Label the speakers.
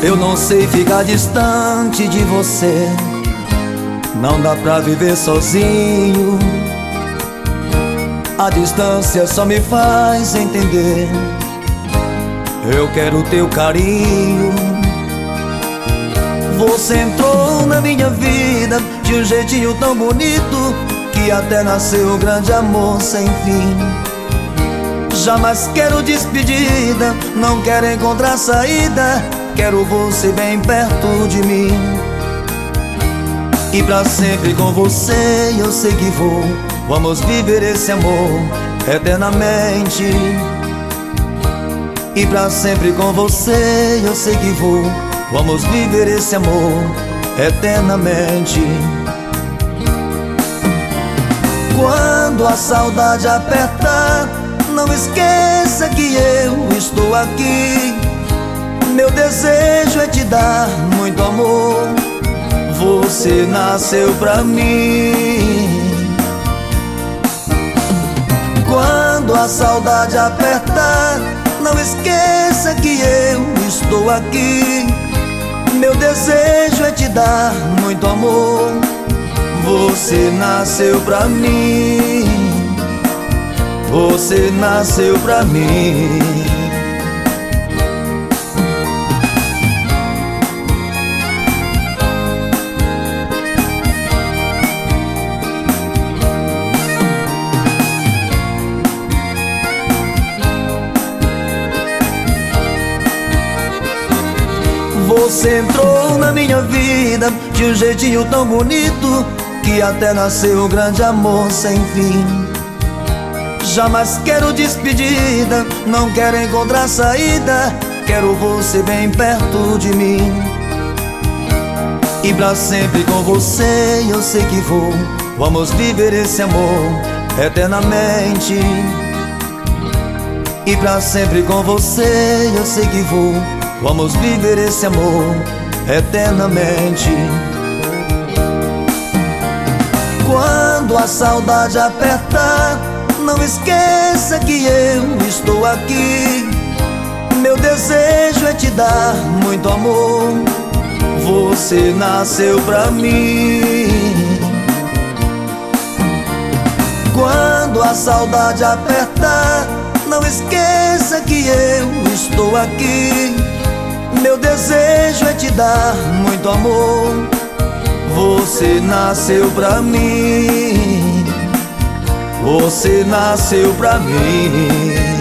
Speaker 1: Eu não sei ficar distante de você, não dá pra viver sozinho. A distância só me faz entender, eu quero teu carinho. Você entrou na minha vida de um jeitinho tão bonito, que até nasceu um grande amor sem fim. Jamais quero despedida, não quero encontrar saída, quero você bem perto de mim. E pra sempre com você eu sei que vou, vamos viver esse amor eternamente. E pra sempre com você eu sei que vou, vamos viver esse amor eternamente. Quando a saudade apertar, não esqueça que eu estou aqui. Meu desejo é te dar muito amor, você nasceu pra mim. Quando a saudade apertar, não esqueça que eu estou aqui. Meu desejo é te dar muito amor, você nasceu pra mim, você nasceu pra mim. Você entrou na minha vida de um jeitinho tão bonito, que até nasceu um grande amor sem fim. Jamais quero despedida, não quero encontrar saída, quero você bem perto de mim. E pra sempre com você eu sei que vou, vamos viver esse amor eternamente. E pra sempre com você eu sei que vou, vamos viver esse amor eternamente. Quando a saudade apertar, não esqueça que eu estou aqui. Meu desejo é te dar muito amor, você nasceu pra mim. Quando a saudade apertar, não esqueça que eu estou aqui. Meu desejo é te dar muito amor, você nasceu pra mim, você nasceu pra mim.